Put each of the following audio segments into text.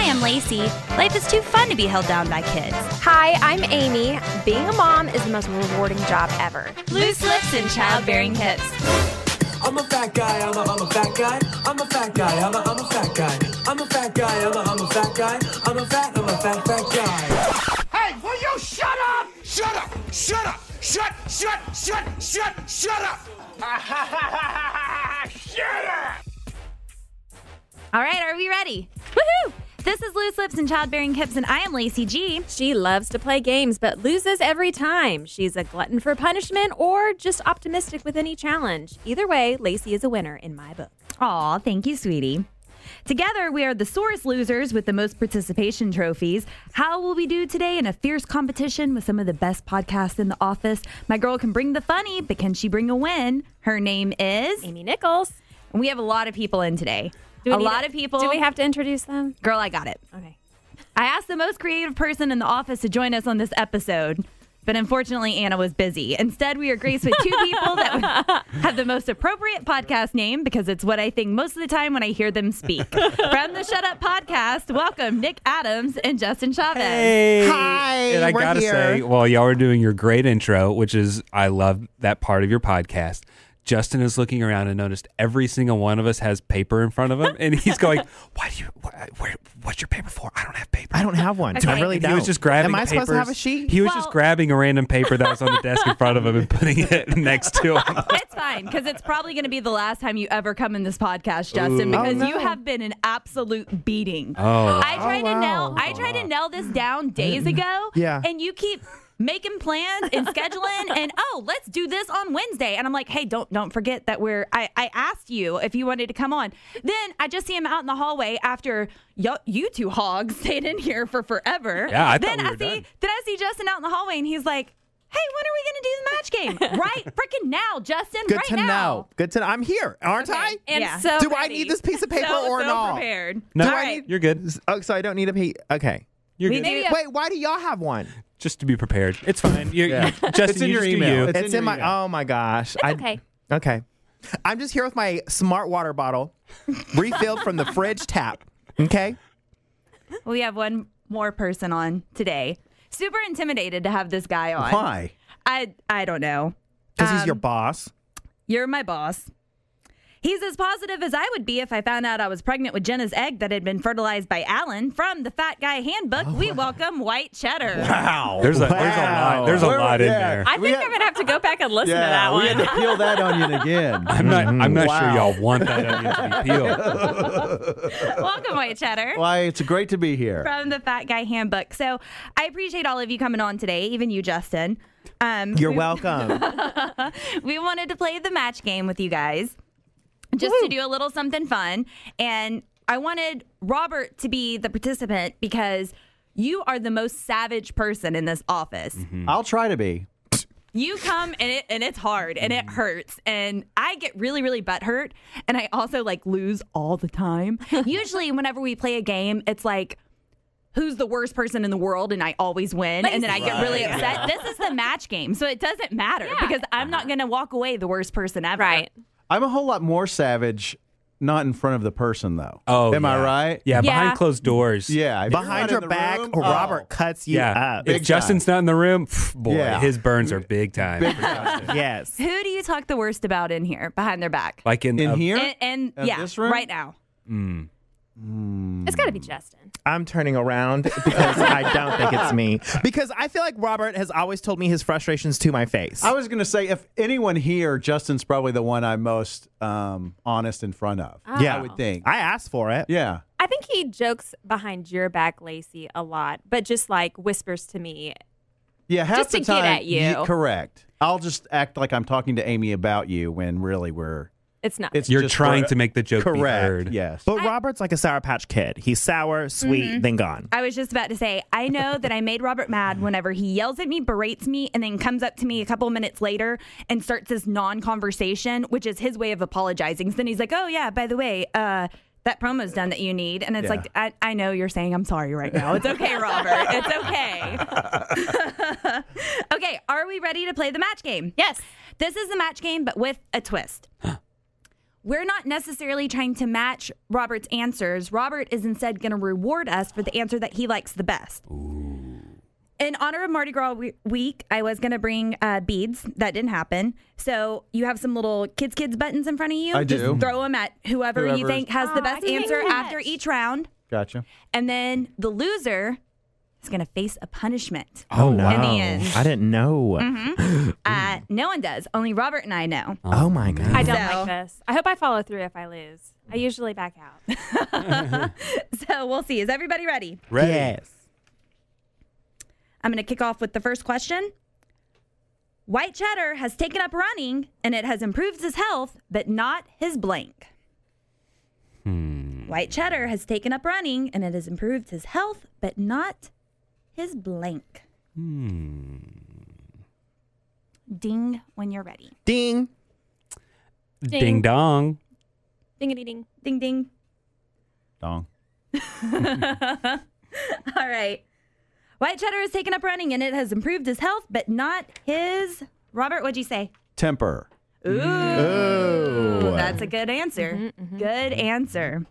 Hi, I'm Lacey. Life is too fun to be held down by kids. Hi, I'm Amy. Being a mom is the most rewarding job ever. Loose lips and childbearing hips. I'm a fat guy, I'm a fat guy. I'm a fat guy, I'm a fat guy. I'm a fat guy, I'm a fat guy. I'm a fat guy. Hey, will you shut up? Shut up! Shut up! Shut up! Shut up! All right, are we ready? Woohoo! This is Loose Lips and Childbearing Hips, and I am Lacey G. She loves to play games, but loses every time. She's a glutton for punishment or just optimistic with any challenge. Either way, Lacey is a winner in my book. Aw, thank you, sweetie. Together, we are the sorest losers with the most participation trophies. How will we do today in a fierce competition with some of the best podcasts in the office? My girl can bring the funny, but can she bring a win? Her name is Amy Nichols. And we have a lot of people in today. Do we have to introduce them? Girl, I got it. Okay. I asked the most creative person in the office to join us on this episode, but unfortunately, Anna was busy. Instead, we are graced with two people that have the most appropriate podcast name because it's what I think most of the time when I hear them speak. From the Shut Up Podcast, welcome Nick Adams and Justin Chavez. Hey. Hi, And I we're gotta here. say, while y'all are doing your great intro, which is, I love that part of your podcast, Justin is looking around and noticed every single one of us has paper in front of him. And he's going, what's your paper for? I don't have paper. I don't have one. Okay. I really And don't. he was just grabbing Am I supposed to papers. have a sheet? He was just grabbing a random paper that was on the desk in front of him and putting it next to him. It's fine, because it's probably going to be the last time you ever come in this podcast, Justin, because you have been an absolute beating. Oh. I tried to nail this down days ago. Yeah. And you keep making plans and scheduling and let's do this on Wednesday. And I'm like, hey, don't forget that I asked you if you wanted to come on. Then I just see him out in the hallway after you two hogs stayed in here for forever. Yeah, I then thought we were done. Then I see Justin out in the hallway and he's like, hey, when are we going to do the match game? Right freaking now, Justin. Good right to now. know. Good to know. I'm here, aren't I? And Yeah. so Do I ready. need this piece of paper So or not? prepared. No, All right. you're good. Oh, so I don't need a piece. Okay. You're We good. do- Wait, why do y'all have one? Just to be prepared. It's fine. Justin, It's in you your just do email. you. It's in my. Oh my gosh. It's okay. Okay. I'm just here with my smart water bottle, refilled from the fridge tap. Okay. We have one more person on today. Super intimidated to have this guy on. Why? I don't know. Because he's your boss. You're my boss. He's as positive as I would be if I found out I was pregnant with Jenna's egg that had been fertilized by Alan. From the Fat Guy Handbook, we welcome White Cheddar. Wow. There's a lot. There's a lot in there. I think I'm going to have to go back and listen to that we one. had to peel that onion again. I'm not Wow. sure y'all want that onion to be peeled. Welcome, White Cheddar. Why, it's great to be here. From the Fat Guy Handbook. So I appreciate all of you coming on today, even you, Justin. You're welcome. We wanted to play the match game with you guys. Just to do a little something fun. And I wanted Robert to be the participant because you are the most savage person in this office. I'll try to be. You come and it's hard and it hurts. And I get really, really butthurt. And I also lose all the time. Usually whenever we play a game, it's like, who's the worst person in the world? And I always win. And then I get really upset. This is the match game. So it doesn't matter because I'm not going to walk away the worst person ever. Right. I'm a whole lot more savage, not in front of the person, though. Oh, Am I yeah. right? Yeah, Yeah. behind closed doors. Yeah. if you're Behind not your in the back, room, Robert cuts you Yeah. up. If Big Justin's not in the room, boy, Yeah. his burns are big time. Big time. Yes. Who do you talk the worst about in here behind their back? Like in here? And At yeah, this room? right now. It's got to be Justin. I'm turning around because I don't think it's me. Because I feel like Robert has always told me his frustrations to my face. I was going to say, if anyone here, Justin's probably the one I'm most honest in front of. Yeah. I would think. I asked for it. Yeah. I think he jokes behind your back, Lacey, a lot, but just whispers to me. Yeah, half Just the to get time. at you. Correct. I'll just act like I'm talking to Amy about you when really It's not. it's You're just trying for- to make the joke be correct. heard. Yes. But Robert's like a Sour Patch Kid. He's sour, sweet, then gone. I was just about to say, I know that I made Robert mad whenever he yells at me, berates me, and then comes up to me a couple minutes later and starts this non-conversation, which is his way of apologizing. So then he's like, oh, yeah, by the way, that promo's done that you need. And it's Yeah. like, I know you're saying I'm sorry right now. It's okay, Robert. It's okay. Okay, are we ready to play the match game? Yes. This is the match game, but with a twist. we're not necessarily trying to match Robert's answers. Robert is instead going to reward us for the answer that he likes the best. In honor of Mardi Gras week, I was going to bring beads. That didn't happen. So you have some little kids buttons in front of you. I do. Just throw them at whoever you think has the best I can answer catch. after each round. Gotcha. And then the loser is going to face a punishment. Oh, no. In the end. I didn't know. No one does. Only Robert and I know. Oh, my God. I don't So- like this. I hope I follow through if I lose. I usually back out. So we'll see. Is everybody ready? Ready? Yes. I'm going to kick off with the first question. White Cheddar has taken up running, and it has improved his health, but not his blank. White Cheddar has taken up running, and it has improved his health, but not his blank. Ding when you're ready. Ding. Ding dong. Dingity ding. Ding, ding. Dong. All right. White Cheddar has taken up running, and it has improved his health, but not his... Robert, what'd you say? Temper. Ooh, that's a good answer. Good answer.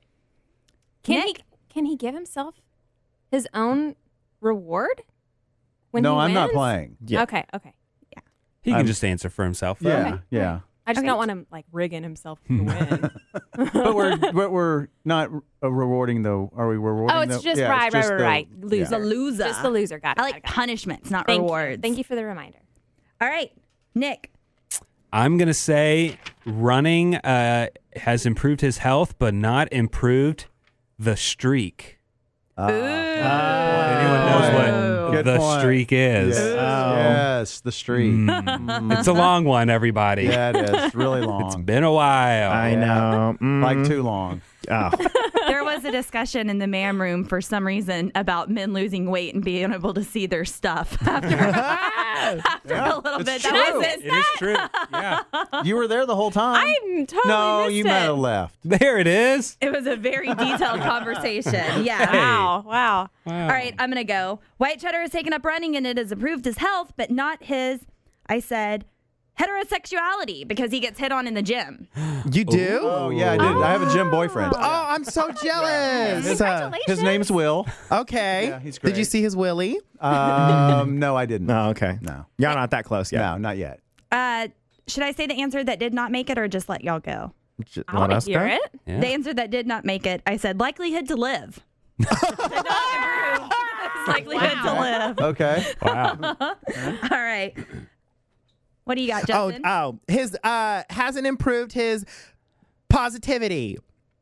Nick? Can he give himself his own reward when No, he I'm not wins? playing. Yeah. Okay. He can just answer for himself. though. Yeah, yeah. I just don't want him like rigging himself to win. But we're not rewarding the. Are we rewarding? Oh, it's the, just yeah, right. it's just Loser. The loser. Just the loser. Got it. I like got it. punishments, not Thank rewards. You. Thank you for the reminder. All right, Nick. I'm going to say running has improved his health, but not improved the streak. Ooh. Anyone knows what Good the point. streak is? Yes, yes, the street. It's a long one, everybody. Yeah, it is. It's really It's long. been a while. I know. Like too long. Oh. There was a discussion in the man room for some reason about men losing weight and being able to see their stuff after, after a little it's bit. true. That wasn't. It is true. Yeah. You were there the whole time. I'm totally no, missed you it. might have left. There it is. It was a very detailed conversation. Yeah. Wow. Wow. All right, I'm going to go. White Cheddar has taken up running, and it has improved his health, but not his, I said, heterosexuality, because he gets hit on in the gym. You do? Oh yeah, I did. I have a gym boyfriend. Oh, I'm so jealous. Congratulations. His name's Will. Okay. Yeah, he's Did you great. see his willy? No, I didn't. Oh, okay. No. Y'all not that close yet. No, not yet. Should I say the answer that did not make it, or just let y'all go? I want to hear it. Yeah. The answer that did not make it, I said likelihood to live. Did not improve his likelihood to live. Okay. Wow. All right. What do you got, Justin? Oh, his hasn't improved his positivity.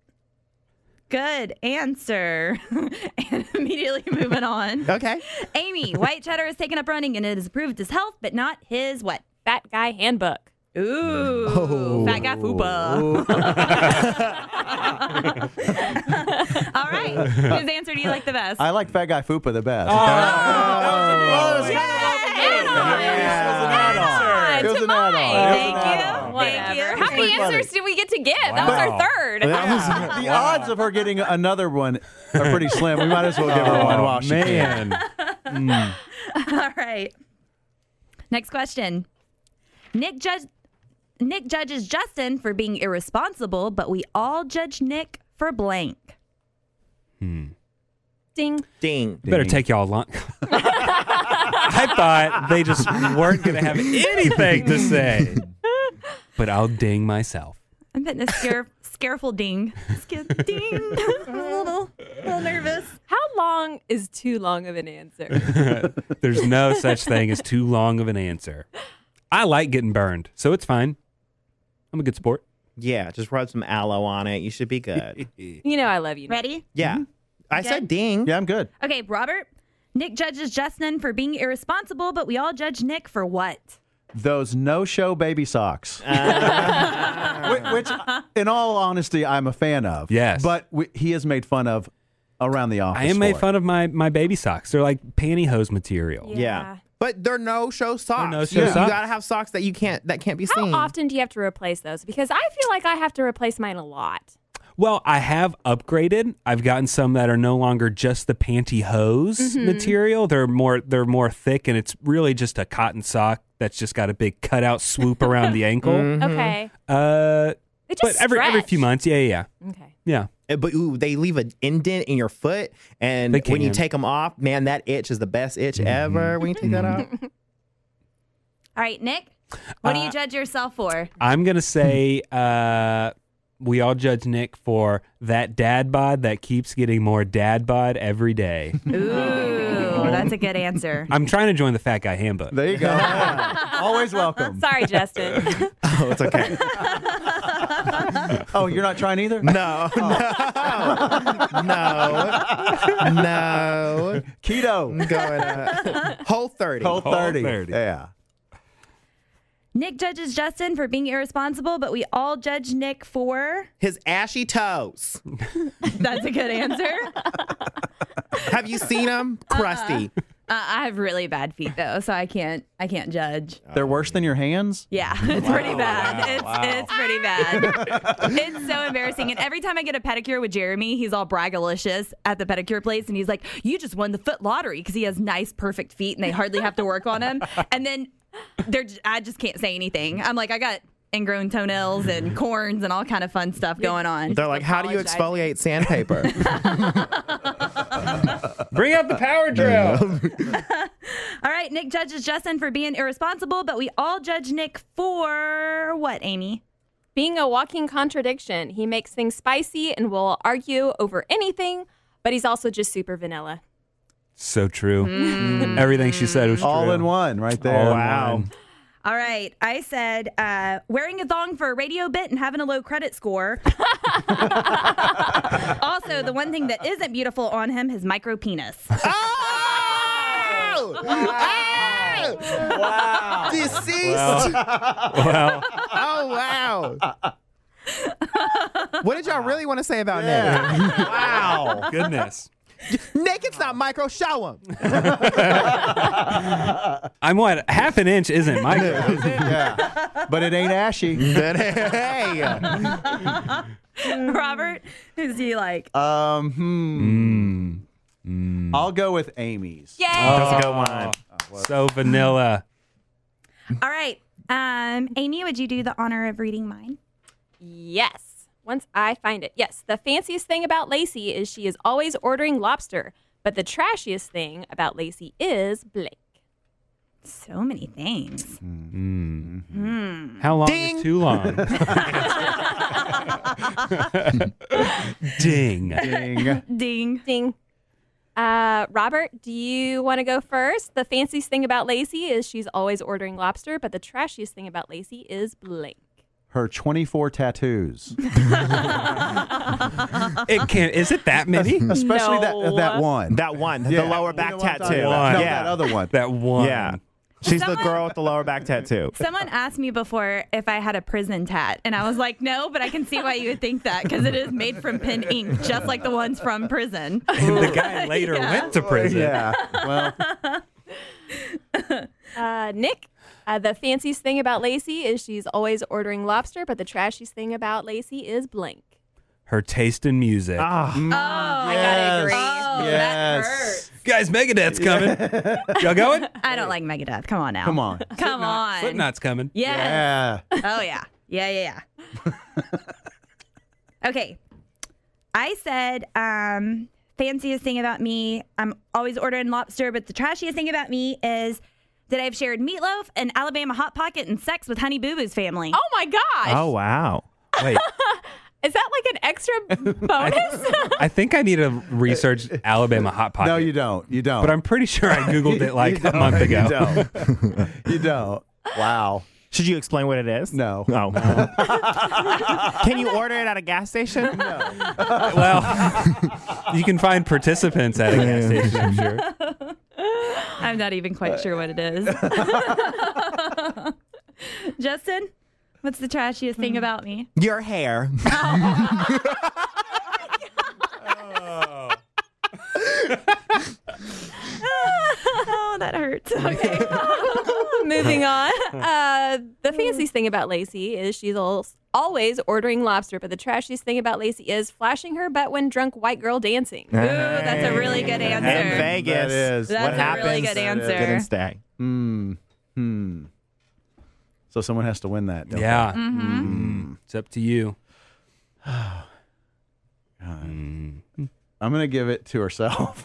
Good answer. And immediately moving on. Okay. Amy, White Cheddar has taken up running, and it has improved his health, but not his what? Fat guy handbook. Ooh, fat guy fupa. All right, whose answer do you like the best? I like Fat Guy Fupa the best. It was an add-on. Thank you. Whatever. How many pretty funny. answers did we get to give? That was our third. The odds of her getting another one are pretty slim. We might as well give her one while she can. Man. All right. Next question. Nick judges Justin for being irresponsible, but we all judge Nick for blank. Ding. Ding. Better take y'all long. I thought they just weren't going to have anything to say. But I'll ding myself. I'm getting a scareful ding. Ding. I'm a little nervous. How long is too long of an answer? There's no such thing as too long of an answer. I like getting burned, so it's fine. I'm a good sport. Yeah, just rub some aloe on it. You should be good. You know I love you. Ready? Yeah. I said ding. Yeah, I'm good. Okay, Robert. Nick judges Justin for being irresponsible, but we all judge Nick for what? Those no-show baby socks. Which, in all honesty, I'm a fan of. Yes. But he is made fun of around the office. I am made for it. fun of my baby socks. They're like pantyhose material. Yeah. But they're no-show socks. no-show You socks. gotta have socks that can't be How seen. often do you have to replace those? Because I feel like I have to replace mine a lot. Well, I have upgraded. I've gotten some that are no longer just the pantyhose material. They're more thick, and it's really just a cotton sock that's just got a big cutout swoop around the ankle. Okay. It But just every few months, yeah. Okay. But ooh, they leave an indent in your foot, and They when you can. take them off, man, that itch is the best itch ever. When you take that off, All right, Nick, what do you judge yourself for? I'm gonna say we all judge Nick for that dad bod that keeps getting more dad bod every day. Ooh, that's a good answer. I'm trying to join the Fat Guy Handbook. There you go. Always welcome. Sorry, Justin. oh, it's okay. Oh, you're not trying either? No, no, Keto. I'm going Whole 30. Whole 30. 30. Yeah. Nick judges Justin for being irresponsible, but we all judge Nick for. His ashy toes. That's a good answer. Have you seen them? Crusty. I have really bad feet though, so I can't judge. They're worse than your hands? Yeah, it's pretty bad. It's pretty bad. It's so embarrassing. And every time I get a pedicure with Jeremy, he's all braggalicious at the pedicure place, and he's like, "You just won the foot lottery," because he has nice, perfect feet, and they hardly have to work on him. And then I just can't say anything. I'm like, I got ingrown toenails and corns and all kind of fun stuff going on. They're like, how do you exfoliate sandpaper? Bring out the power drill. All right, Nick judges Justin for being irresponsible, but we all judge Nick for what, Amy? Being a walking contradiction. He makes things spicy and will argue over anything, but he's also just super vanilla. So true. Everything she said was All true. in one right there. All in Wow. one. All right, I said wearing a thong for a radio bit and having a low credit score. Also, the one thing that isn't beautiful on him, his micro penis. Oh! Wow. Deceased. Well, Oh, wow. What did y'all really want to say about Nick? Wow. goodness. Nick, it's not micro. Show him. I'm what? Half an inch isn't micro. Yeah. But it ain't ashy. Hey. Robert, who's he like? I'll go with Amy's. Yay! That's a good one. So vanilla. All right, Amy, would you do the honor of reading mine? Yes. Once I find it. Yes. The fanciest thing about Lacey is she is always ordering lobster, but the trashiest thing about Lacey is blank. So many things. How long Ding. is too long? Ding. Ding. Ding. Ding. Robert, do you want to go first? The fanciest thing about Lacey is she's always ordering lobster, but the trashiest thing about Lacey is blank. Her 24 tattoos. It can't. Is it that many? Especially No. that one. That one, Yeah. the lower back You know what I'm tattoo. talking about? No, Yeah. that other one. That one. Yeah. She's the girl with the lower back tattoo. Someone asked me before if I had a prison tat, and I was like, no, but I can see why you would think that because it is made from pen ink, just like the ones from prison. And the guy later went to prison. Yeah. Well, Nick, the fanciest thing about Lacey is she's always ordering lobster, but the trashiest thing about Lacey is blank. Her taste in music. Ah, I gotta agree. Oh, Yes. that hurts. Guys, Megadeth's coming. Y'all going? I don't like Megadeth. Come on now. come on. Come on. Slipknot's coming. Yes. Yeah. Oh, yeah. Yeah. Okay. I said, fanciest thing about me, I'm always ordering lobster, but the trashiest thing about me is that I've shared meatloaf, an Alabama Hot Pocket, and sex with Honey Boo Boo's family. Oh my gosh. oh, wow. Wait, Is that like an extra bonus? I think I need to research Alabama Hot Pocket. No, you don't. You don't. But I'm pretty sure I Googled it like a month ago. You don't. You don't. Wow. Should you explain what it is? No. Oh. Can you order it at a gas station? Well, you can find participants at a gas station, I'm sure. I'm not even quite sure what it is. Justin, what's the trashiest thing about me? Your hair. Oh, that hurts. Okay. Moving on. The fanciest thing about Lacey is she's always ordering lobster, but the trashiest thing about Lacey is flashing her butt when drunk white girl dancing. Ooh, that's a really good answer. In Vegas. That is. That's what a happens? really good answer. Didn't stay. So someone has to win that. Don't Yeah. Mm-hmm. It's up to you. I'm going to give it to herself.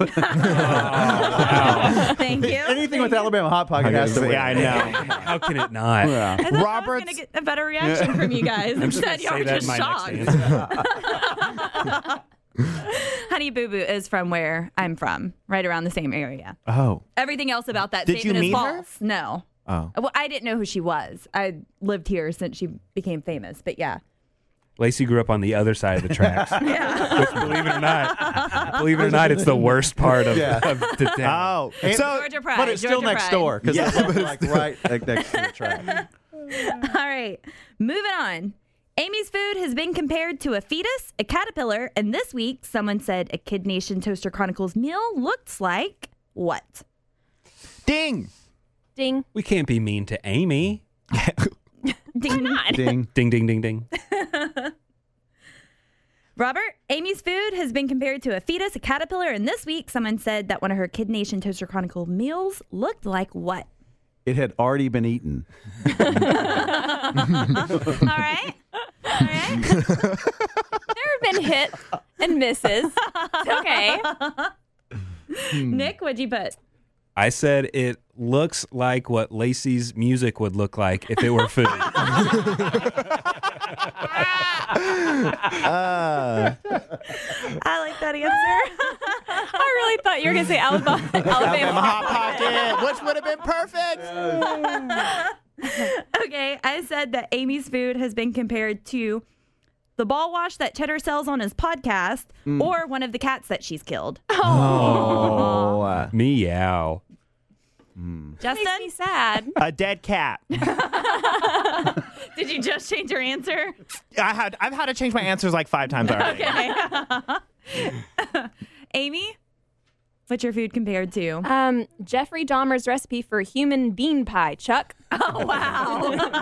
Thank you. Anything with Alabama Hot Pocket has to win. Yeah, I know. How can it not? Yeah. I thought I was Robert's- going to get a better reaction from you guys. Instead, y'all Say were that just in my shocked. next answer. Honey Boo Boo is from where I'm from, right around the same area. Oh. Everything else about that Did you statement is meet her? false. No. Oh. Well, I didn't know who she was. I lived here since she became famous, but yeah. Lacey grew up on the other side of the tracks. Which, believe it or not, it's the worst part of the town. Oh. And- So, Georgia Pride. But it's still Georgia next Pride. door because Yeah, it's like right next to the track. All right. Moving on. Amy's food has been compared to a fetus, a caterpillar, and this week someone said a Kid Nation Toaster Chronicles meal looks like what? ding. Ding. We can't be mean to Amy. Ding. Ding. Ding, ding, ding, ding. Robert, Amy's food has been compared to a fetus, a caterpillar, and this week someone said that one of her Kid Nation Toaster Chronicle meals looked like what? It had already been eaten. All right. All right. There have been hits and misses. It's okay. Nick, what'd you put? I said it looks like what Lacey's music would look like if it were food. I like that answer. I really thought you were going to say Alabama Hot Pocket, which would have been perfect. Okay, I said that Amy's food has been compared to the ball wash that Cheddar sells on his podcast or one of the cats that she's killed. Oh. Meow. Justin, Makes me sad. A dead cat. did you just change your answer? I've had to change my answers like 5 times already. Okay. Amy, what's your food compared to? Jeffrey Dahmer's recipe for human bean pie. Chuck. Oh, wow.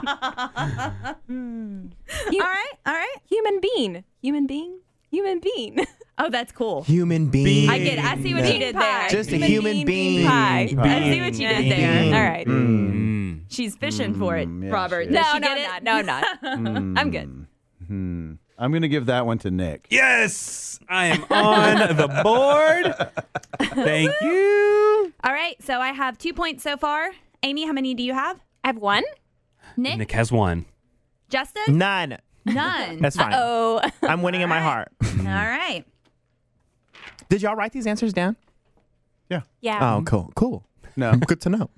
All right. Human bean. Human bean. Human bean. Oh, that's cool. Human being. I get it. I see what you did there. Just a human being. pie. I see what you did there. All right. She's fishing for it, yes, Robert. yes. Did No, she no, get it? no, not. I'm good. I'm going to give that one to Nick. Yes, I am on the board. Thank you. All right, so I have 2 points so far. Amy, how many do you have? I have one. Nick? Nick has one. Justin? None. None. That's fine. Oh. I'm winning in my heart. All right. Did y'all write these answers down? Yeah. Oh, cool. No. Good to know.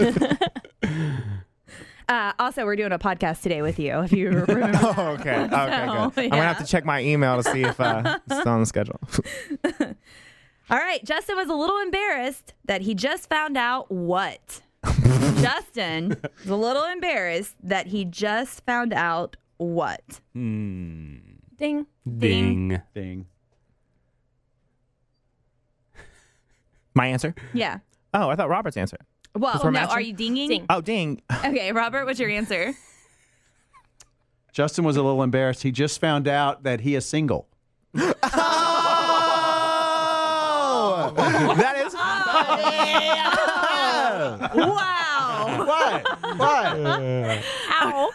Also, we're doing a podcast today with you, if you remember. Oh, okay. Okay, good. I'm going to have to check my email to see if it's on the schedule. All right, Justin was a little embarrassed that he just found out what? Justin was a little embarrassed that he just found out what? Ding. Ding. Ding. My answer? Yeah. Oh, I thought Robert's answer. Well, we're no, matching? are you dinging? Ding. Oh, ding. Okay, Robert, what's your answer? Justin was a little embarrassed. He just found out that he is single. Oh! That is Wow. What? Ow.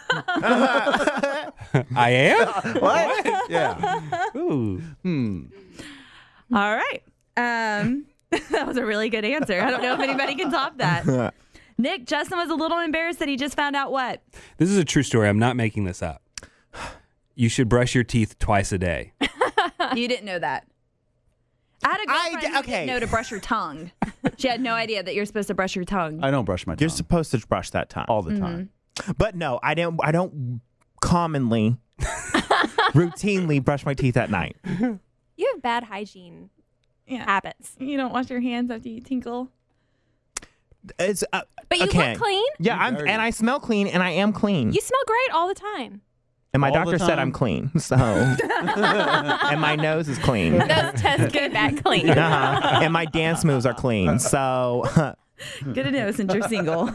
I am? What? Yeah. Ooh. All right. That was a really good answer. I don't know if anybody can top that. Nick, Justin was a little embarrassed that he just found out what? This is a true story. I'm not making this up. You should brush your teeth twice a day. You didn't know that. I had a girlfriend who didn't know to brush her tongue. She had no idea that you're supposed to brush your tongue. I don't brush my tongue You're supposed to brush that tongue. all the time. But no, I don't commonly, routinely brush my teeth at night. You have bad hygiene Yeah. habits. You don't wash your hands after you tinkle. It's But you okay. look clean. Yeah, and I smell clean, and I am clean. You smell great all the time. And my All the doctor said time. I'm clean, so and my nose is clean. Those tests came back clean. Uh-huh. And my dance moves are clean. So Good to know since you're single.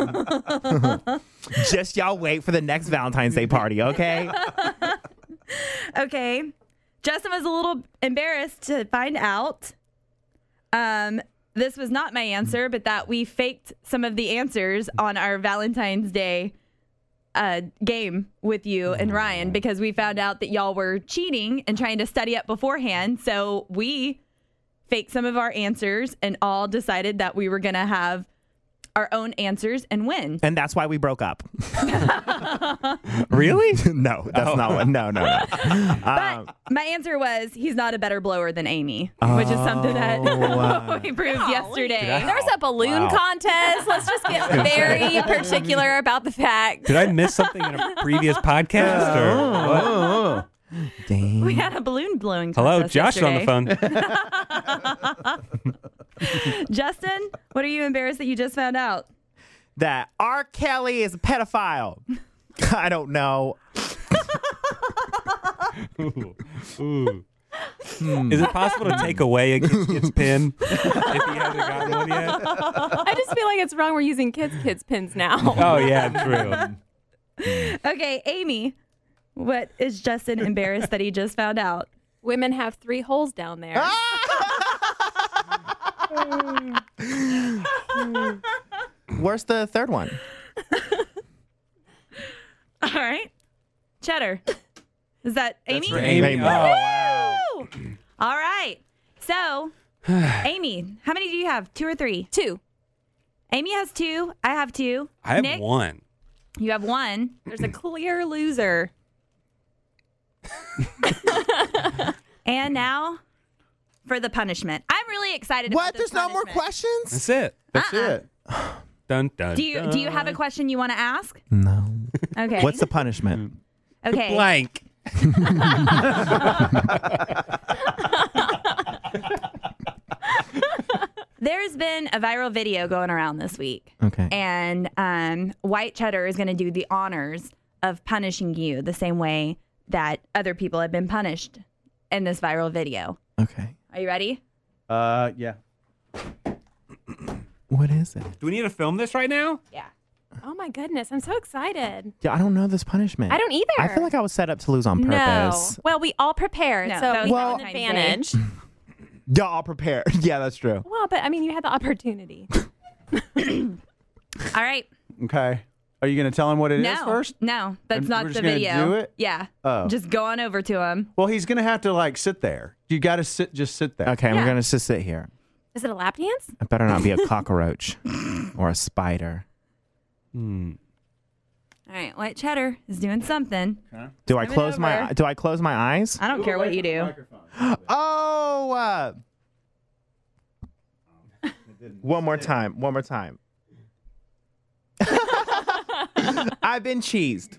just y'all wait for the next Valentine's Day party, okay? Okay. Justin was a little embarrassed to find out. This was not my answer, but that we faked some of the answers on our Valentine's Day game with you and Ryan because we found out that y'all were cheating and trying to study up beforehand. So we faked some of our answers and all decided that we were going to have our own answers and win. And that's why we broke up. Really? No, that's not what. No. But my answer was he's not a better blower than Amy, which is something that we proved yesterday. There's a balloon contest. Let's just get very particular about the fact. Did I miss something in a previous podcast? Or what? Dang. We had a balloon blowing Hello, contest Josh on the yesterday. phone. Justin, what are you embarrassed that you just found out? That R. Kelly is a pedophile. I don't know. Ooh. Is it possible to take away a kid's pin if he hasn't gotten one yet? I just feel like it's wrong we're using kids' pins now. Oh, yeah, true. Okay, Amy, what is Justin embarrassed that he just found out? Women have 3 holes down there. Where's the third one? All right. Cheddar. Is that Amy? For Amy. Amy. Oh, wow. Woo! All right. So, Amy, how many do you have? 2 or 3? 2. Amy has 2. I have 2. I have Nick, 1. You have 1. There's a clear loser. And now for the punishment. I'm really excited What? about this There's no more punishment. questions? That's it. That's it. Dun, dun, Do you have a question you want to ask? No. Okay. What's the punishment? Okay. blank. There's been a viral video going around this week. Okay. And White Cheddar is going to do the honors of punishing you the same way that other people have been punished in this viral video. Okay. Are you ready? Yeah. What is it? Do we need to film this right now? Yeah. Oh my goodness, I'm so excited. Yeah, I don't know this punishment. I don't either. I feel like I was set up to lose on No. purpose. Well, we all prepared, No, so that we was have an Valentine's Day. advantage. Y'all all prepared. Yeah, that's true. Well, but I mean, you had the opportunity. All right. Okay. Are you going to tell him what it is No. first? No, that's And not we're the just gonna video. do it? Yeah. Oh. Just go on over to him. Well, he's going to have to like sit there. You got to just sit there. Okay, Yeah. we're going to just sit here. Is it a lap dance? It better not be a cockroach or a spider. All right. White Cheddar is doing something. Do I Turn it close my over. Do I close my eyes? I don't care what you do. Oh. One more time. One more time. I've been cheesed.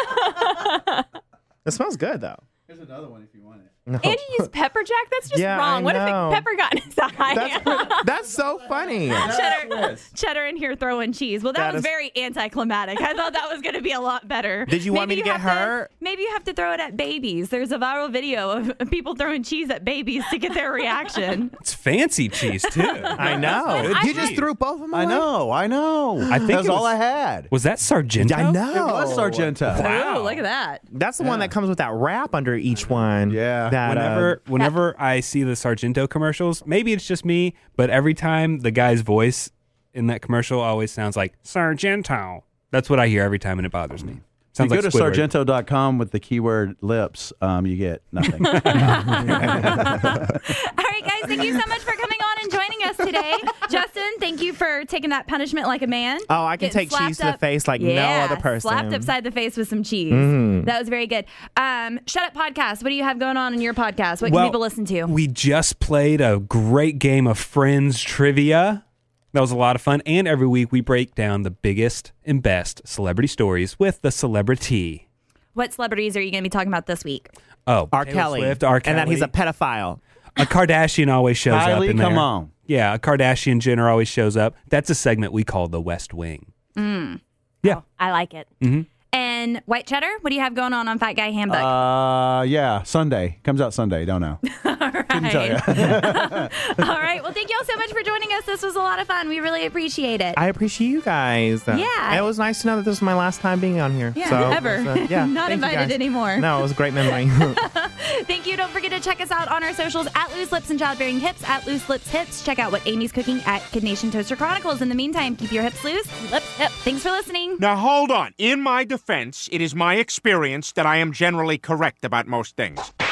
It smells good though. Here's another one if you want it. No. And you use pepper jack? That's just Yeah, wrong. I What if know. the pepper got in his eye? That's so funny. Cheddar in here throwing cheese. Well, that That was is- very anticlimactic. I thought that was going to be a lot better. Did you want me to get hurt? Maybe you have to throw it at babies. There's a viral video of people throwing cheese at babies to get their reaction. It's fancy cheese, too. I know. Good You just cheese. threw both of them away? I know. I think that's it all was- I had. Was that Sargento? I know. It was Sargento. Wow. Ooh, look at that. That's the one that comes with that wrap under each one. Yeah. That, Whenever I see the Sargento commercials, maybe it's just me, but every time the guy's voice in that commercial always sounds like Sargento. That's what I hear every time, and it bothers me. If you Sounds go like to Squidward. sargento.com with the keyword lips, you get nothing. All right, guys, thank you so much for coming on and joining us today. Justin, thank you for taking that punishment like a man. Oh, I can Getting take cheese slapped to the up- face like no Yeah, other person. Slapped upside the face with some cheese. That was very good. Shut Up Podcast. What do you have going on in your podcast? What can people listen to? We just played a great game of Friends trivia. That was a lot of fun. And every week we break down the biggest and best celebrity stories with the celebrity. What celebrities are you going to be talking about this week? Oh, R. Taylor Kelly. Swift, R. Kelly. And that he's a pedophile. A Kardashian always shows up Kylie, in there. come on. Yeah, a Kardashian Jenner always shows up. That's a segment we call the West Wing. Yeah. I like it. And White Cheddar, what do you have going on Fat Guy Handbook? Yeah, Sunday. Comes out Sunday. Don't know. All right. couldn't tell you. All right. Well, thank you all so much for joining us. This was a lot of fun. We really appreciate it. I appreciate you guys. Yeah. It was nice to know that this was my last time being on here. Yeah, so, ever. yeah, Not thank you invited guys. anymore. No, it was a great memory. Thank you. Don't forget to check us out on our socials at Loose Lips and Childbearing Hips, at Loose Lips Hips. Check out what Amy's cooking at Kid Nation Toaster Chronicles. In the meantime, keep your hips loose, lips hip. Thanks for listening. Now, hold on. In my defense, it is my experience that I am generally correct about most things.